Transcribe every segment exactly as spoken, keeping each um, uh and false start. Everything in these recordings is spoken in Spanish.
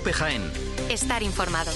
COPE Jaén. Estar informado.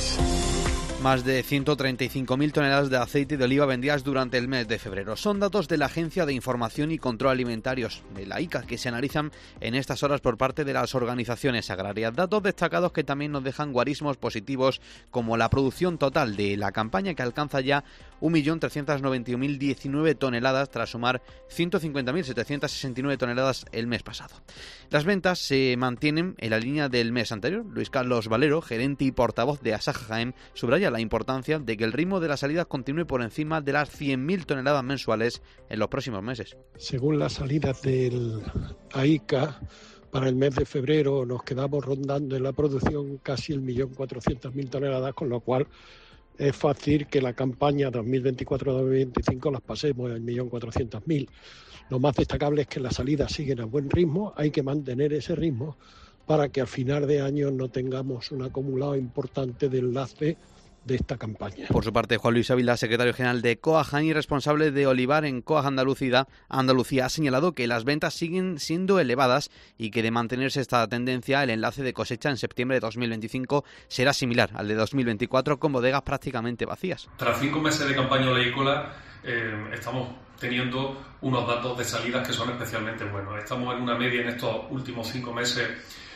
Más de ciento treinta y cinco mil toneladas de aceite de oliva vendidas durante el mes de febrero. Son datos de la Agencia de Información y Control Alimentarios, de la I C A, que se analizan en estas horas por parte de las organizaciones agrarias. Datos destacados que también nos dejan guarismos positivos, como la producción total de la campaña, que alcanza ya un millón trescientos noventa y uno mil diecinueve toneladas, tras sumar ciento cincuenta mil setecientos sesenta y nueve toneladas el mes pasado. Las ventas se mantienen en la línea del mes anterior. Luis Carlos Valero, gerente y portavoz de Asaja Jaén, subraya la importancia de que el ritmo de las salidas continúe por encima de las cien mil toneladas mensuales en los próximos meses. Según las salidas del A I C A, para el mes de febrero nos quedamos rondando en la producción casi el millón cuatrocientas mil toneladas, con lo cual es fácil que la campaña dos mil veinticuatro dos mil veinticinco las pasemos al millón cuatrocientas mil. Lo más destacable es que las salidas siguen a buen ritmo, hay que mantener ese ritmo para que al final de año no tengamos un acumulado importante de enlace de esta campaña. Por su parte, Juan Luis Ávila, secretario general de COAG Jaén y responsable de Olivar en COAG Andalucía, Andalucía, ha señalado que las ventas siguen siendo elevadas y que, de mantenerse esta tendencia, el enlace de cosecha en septiembre de dos mil veinticinco será similar al de dos mil veinticuatro, con bodegas prácticamente vacías. Tras cinco meses de campaña oleícola, eh, estamos teniendo unos datos de salidas que son especialmente buenos. Estamos en una media en estos últimos cinco meses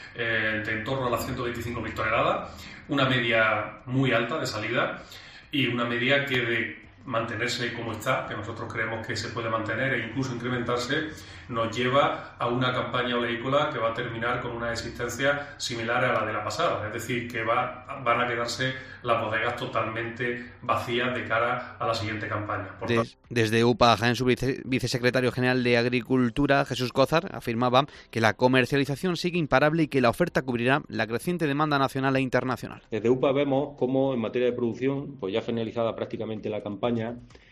eh, de en torno a las ciento veinticinco mil toneladas, una media muy alta de salida y una media que, de mantenerse como está, que nosotros creemos que se puede mantener e incluso incrementarse, nos lleva a una campaña oleícola que va a terminar con una existencia similar a la de la pasada, es decir, que va, van a quedarse las bodegas totalmente vacías de cara a la siguiente campaña. Por Des, desde U P A Jaén, su vice, vicesecretario general de Agricultura, Jesús Cózar, afirmaba que la comercialización sigue imparable y que la oferta cubrirá la creciente demanda nacional e internacional. Desde U P A vemos cómo, en materia de producción, pues ya finalizada prácticamente la campaña,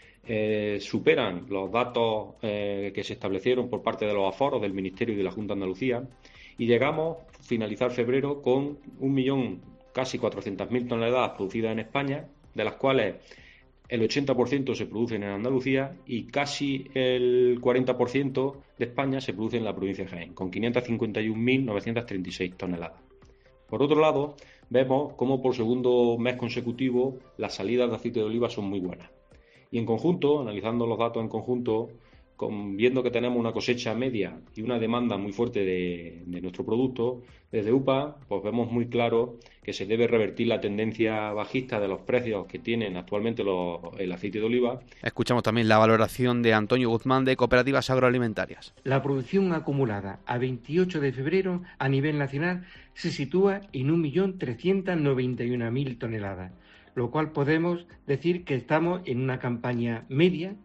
Eh, superan los datos eh, que se establecieron por parte de los aforos del Ministerio y de la Junta de Andalucía, y llegamos a finalizar febrero con un millón casi cuatrocientas mil toneladas producidas en España, de las cuales el ochenta por ciento se producen en Andalucía y casi el cuarenta por ciento de España se produce en la provincia de Jaén, con quinientas cincuenta y un mil novecientas treinta y seis toneladas. Por otro lado, vemos cómo por segundo mes consecutivo las salidas de aceite de oliva son muy buenas. Y en conjunto, analizando los datos en conjunto, con, viendo que tenemos una cosecha media y una demanda muy fuerte de, de nuestro producto, desde U P A pues vemos muy claro que se debe revertir la tendencia bajista de los precios que tienen actualmente los, el aceite de oliva. Escuchamos también la valoración de Antonio Guzmán, de Cooperativas Agroalimentarias. La producción acumulada a veintiocho de febrero a nivel nacional se sitúa en un millón trescientas noventa y una mil toneladas, lo cual podemos decir que estamos en una campaña media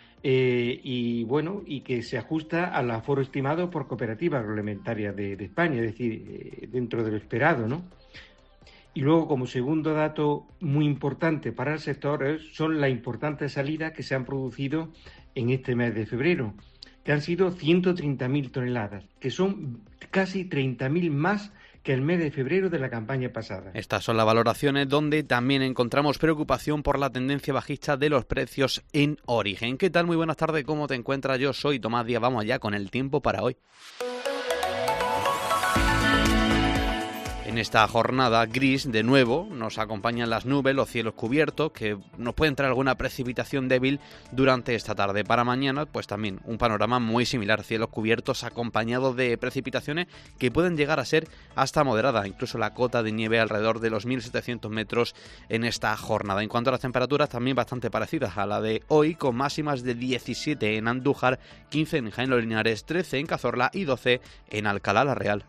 eh, y bueno y que se ajusta al aforo estimado por Cooperativas Agroalimentarias de, de España, es decir, eh, dentro de lo esperado, ¿no? Y luego, como segundo dato muy importante para el sector, eh, son las importantes salidas que se han producido en este mes de febrero, que han sido ciento treinta mil toneladas, que son casi treinta mil más que el mes de febrero de la campaña pasada. Estas son las valoraciones donde también encontramos preocupación por la tendencia bajista de los precios en origen. ¿Qué tal? Muy buenas tardes, ¿cómo te encuentras? Yo soy Tomás Díaz, vamos allá con el tiempo para hoy. En esta jornada gris, de nuevo, nos acompañan las nubes, los cielos cubiertos, que nos puede entrar alguna precipitación débil durante esta tarde. Para mañana, pues también un panorama muy similar, cielos cubiertos acompañados de precipitaciones que pueden llegar a ser hasta moderada, incluso la cota de nieve alrededor de los mil setecientos metros en esta jornada. En cuanto a las temperaturas, también bastante parecidas a la de hoy, con máximas de diecisiete en Andújar, quince en Jaén Los Linares, trece en Cazorla y doce en Alcalá la Real.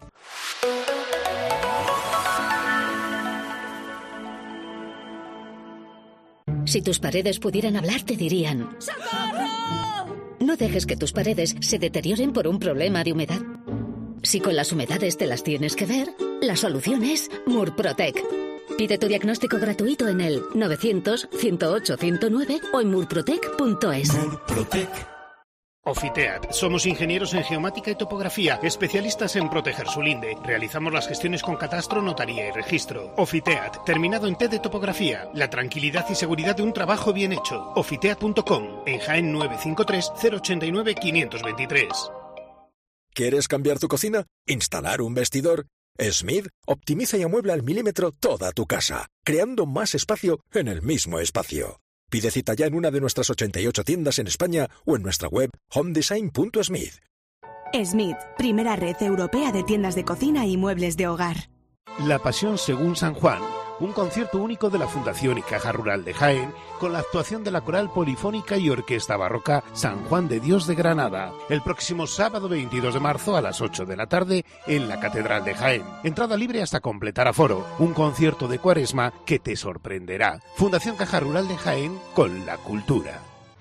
Si tus paredes pudieran hablar, te dirían: ¡socorro! No dejes que tus paredes se deterioren por un problema de humedad. Si con las humedades te las tienes que ver, la solución es Murprotec. Pide tu diagnóstico gratuito en el novecientos, ciento ocho, ciento nueve o en murprotec punto es. Murprotec. Ofiteat. Somos ingenieros en geomática y topografía, especialistas en proteger su linde. Realizamos las gestiones con catastro, notaría y registro. Ofiteat, terminado en T de topografía. La tranquilidad y seguridad de un trabajo bien hecho. Ofiteat punto com, en Jaén nueve cinco tres, cero ocho nueve, quinientos veintitrés. ¿Quieres cambiar tu cocina? ¿Instalar un vestidor? Smith optimiza y amuebla al milímetro toda tu casa, creando más espacio en el mismo espacio. Pide cita ya en una de nuestras ochenta y ocho tiendas en España o en nuestra web home design punto smith. Smith, primera red europea de tiendas de cocina y muebles de hogar. La Pasión según San Juan, un concierto único de la Fundación y Caja Rural de Jaén, con la actuación de la Coral Polifónica y Orquesta Barroca San Juan de Dios de Granada, el próximo sábado veintidós de marzo a las ocho de la tarde en la Catedral de Jaén. Entrada libre hasta completar aforo, un concierto de Cuaresma que te sorprenderá. Fundación Caja Rural de Jaén con la cultura.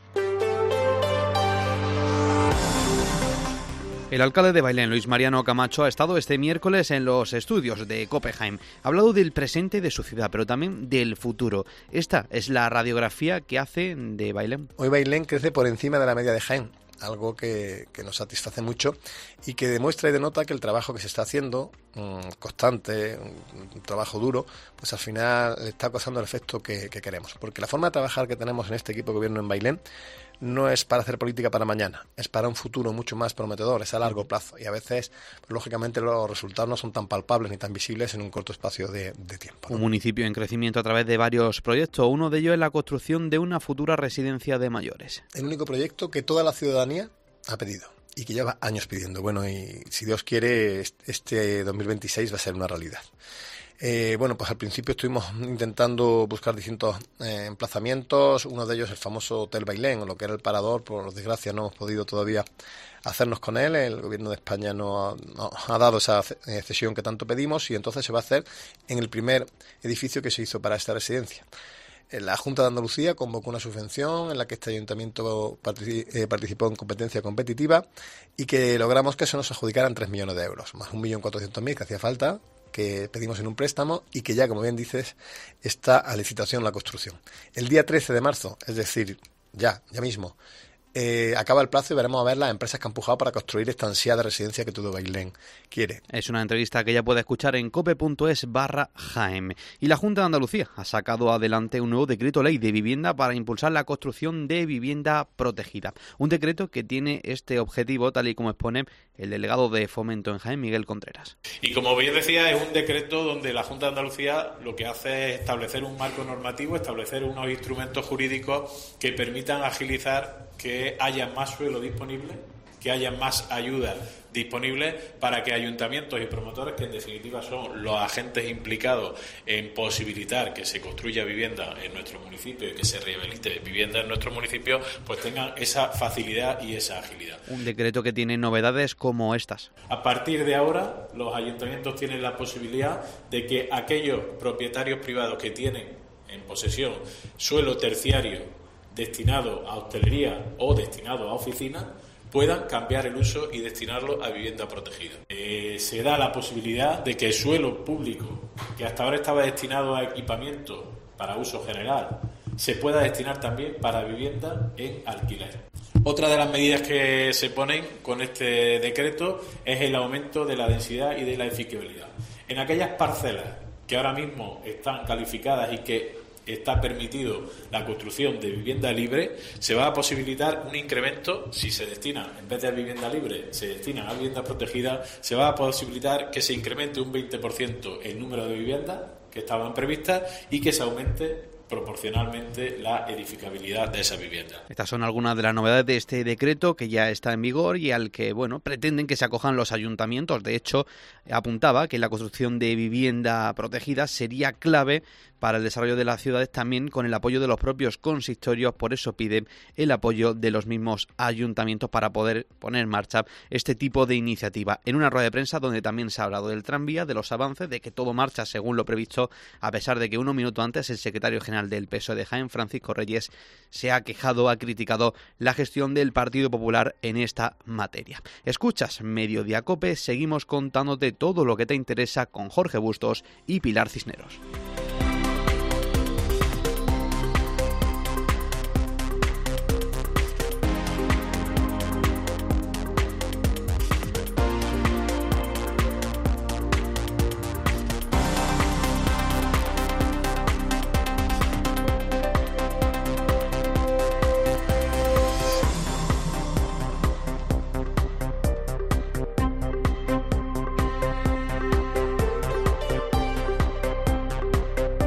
El alcalde de Bailén, Luis Mariano Camacho, ha estado este miércoles en los estudios de COPE Jaén. Ha hablado del presente de su ciudad, pero también del futuro. Esta es la radiografía que hace de Bailén. Hoy Bailén crece por encima de la media de Jaén, algo que, que nos satisface mucho y que demuestra y denota que el trabajo que se está haciendo, mmm, constante, un, un trabajo duro, pues al final está causando el efecto que, que queremos. Porque la forma de trabajar que tenemos en este equipo de gobierno en Bailén no es para hacer política para mañana, es para un futuro mucho más prometedor, es a largo plazo y a veces, pues, lógicamente, los resultados no son tan palpables ni tan visibles en un corto espacio de, de tiempo, ¿no? Un municipio en crecimiento a través de varios proyectos, uno de ellos es la construcción de una futura residencia de mayores. El único proyecto que toda la ciudadanía ha pedido y que lleva años pidiendo. Bueno, y si Dios quiere, este dos mil veintiséis va a ser una realidad. Eh, bueno, pues al principio estuvimos intentando buscar distintos eh, emplazamientos, uno de ellos el famoso Hotel Bailén, o lo que era el Parador. Por desgracia no hemos podido todavía hacernos con él, el gobierno de España no ha, no ha dado esa cesión que tanto pedimos y entonces se va a hacer en el primer edificio que se hizo para esta residencia. La Junta de Andalucía convocó una subvención en la que este ayuntamiento participó en competencia competitiva y que logramos que se nos adjudicaran tres millones de euros, más un millón cuatrocientos mil que hacía falta, que pedimos en un préstamo y que ya, como bien dices, está a licitación la construcción. El día trece de marzo, es decir, ya, ya mismo, eh, acaba el plazo y veremos a ver las empresas que han empujado para construir esta ansiada residencia que todo Bailén quiere. Es una entrevista que ya puede escuchar en cope.es barra Jaén. Y la Junta de Andalucía ha sacado adelante un nuevo decreto ley de vivienda para impulsar la construcción de vivienda protegida. Un decreto que tiene este objetivo, tal y como expone el delegado de Fomento en Jaén, Miguel Contreras. Y como bien decía, es un decreto donde la Junta de Andalucía lo que hace es establecer un marco normativo, establecer unos instrumentos jurídicos que permitan agilizar que haya más suelo disponible, que haya más ayuda disponible para que ayuntamientos y promotores, que en definitiva son los agentes implicados en posibilitar que se construya vivienda en nuestro municipio y que se rehabilite vivienda en nuestro municipio, pues tengan esa facilidad y esa agilidad. Un decreto que tiene novedades como estas. A partir de ahora, los ayuntamientos tienen la posibilidad de que aquellos propietarios privados que tienen en posesión suelo terciario destinado a hostelería o destinado a oficinas puedan cambiar el uso y destinarlo a vivienda protegida. Eh, se da la posibilidad de que el suelo público, que hasta ahora estaba destinado a equipamiento para uso general, se pueda destinar también para vivienda en alquiler. Otra de las medidas que se ponen con este decreto es el aumento de la densidad y de la edificabilidad. En aquellas parcelas que ahora mismo están calificadas y que está permitido la construcción de vivienda libre, se va a posibilitar un incremento. Si se destina, en vez de vivienda libre, se destina a vivienda protegida, se va a posibilitar que se incremente un veinte por ciento el número de viviendas que estaban previstas y que se aumente proporcionalmente la edificabilidad de esa vivienda. Estas son algunas de las novedades de este decreto que ya está en vigor y al que, bueno, pretenden que se acojan los ayuntamientos. De hecho, apuntaba que la construcción de vivienda protegida sería clave para el desarrollo de las ciudades, también con el apoyo de los propios consistorios. Por eso pide el apoyo de los mismos ayuntamientos para poder poner en marcha este tipo de iniciativa. En una rueda de prensa donde también se ha hablado del tranvía, de los avances, de que todo marcha según lo previsto, a pesar de que unos minutos antes el secretario general del P S O E de Jaén, Francisco Reyes, se ha quejado, ha criticado la gestión del Partido Popular en esta materia. Escuchas Mediodía Cope, seguimos contándote todo lo que te interesa con Jorge Bustos y Pilar Cisneros.